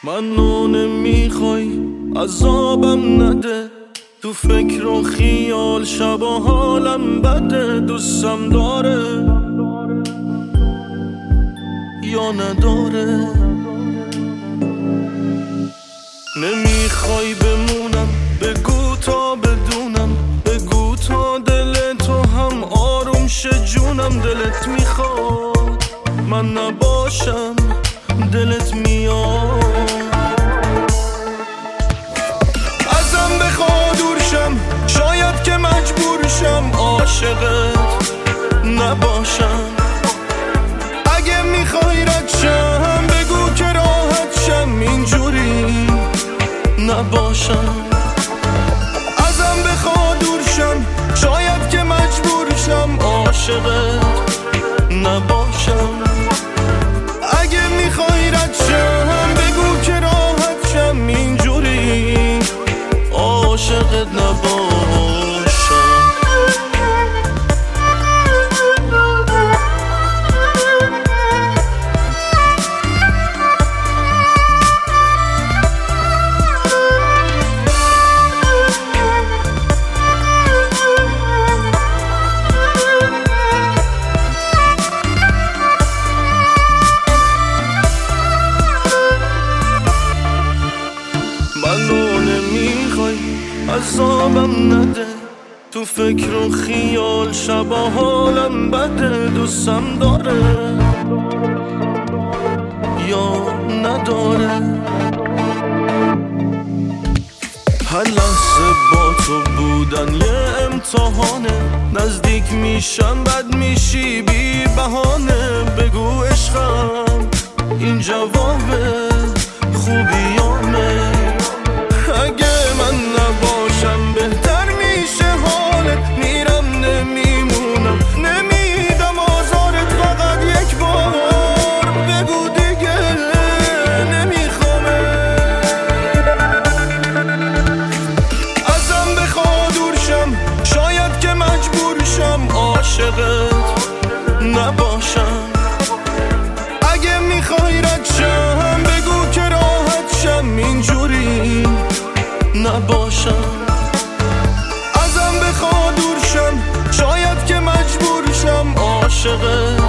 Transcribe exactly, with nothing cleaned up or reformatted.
منو نمیخوای عذابم نده، تو فکر و خیال شب و حالم بده. دوستم داره یا نداره؟ نمیخوای بمونم بگو تا بدونم، بگو تا دل تو هم آروم شه جونم. دلت میخواد من نباشم، دلت میاد ازم بخواد دورشم، شاید که مجبور شم عاشقت نباشم. اگه میخوای رد شم بگو که راحت شم، اینجوری نباشم. ازم بخواد دورشم، شاید که مجبور شم عاشقت نباشم. اگه میخوای رد شم بگو که راحت شم، اینجوری عاشقت نباشم. منو نمیخوای عذابم نده، تو فکر و خیال شب و حالم بده. دوستم داره یا نداره؟ هر لحظه با تو بودن یه امتحانه، نزدیک میشم بد میشی بی بهانه. بگو عشقم این جوابه خوبیامه. اگه من نباشم بهتر میشه حالت، میرم نمیمونم نمیدم آزارت. فقط یک بار بگو دیگه نمیخوامه. ازم بخواد دورشم، شاید که مجبور شم عاشقت نباشم. اگه میخوای رد شم بگو که راحت شم، اینجوری نباشم. ازم بخواد دورشم، شاید که مجبور شم عاشقت